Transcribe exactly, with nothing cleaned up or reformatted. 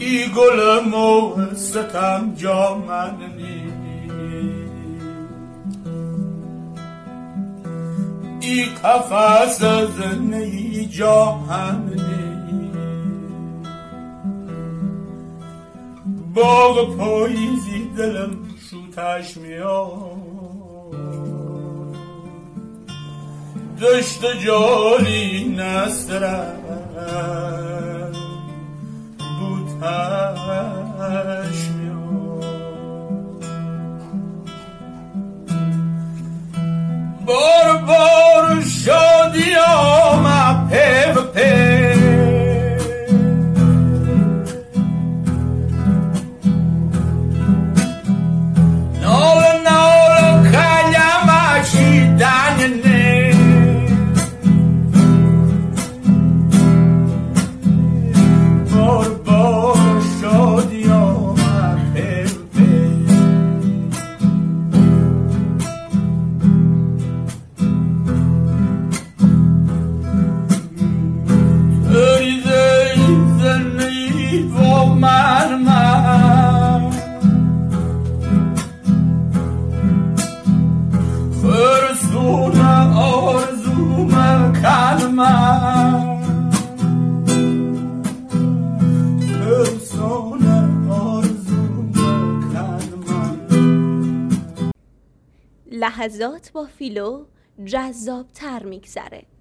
ای گل مو ستم جا من نی ای قفس زنی جا هم نی باغ پاییزی دلم شوتش میاد دشت جالی نسترم بودش میاد بار بار شادی آمد پی و پی نال نال کلم اشیدن لحظات با فیلو جذاب تر میگذره.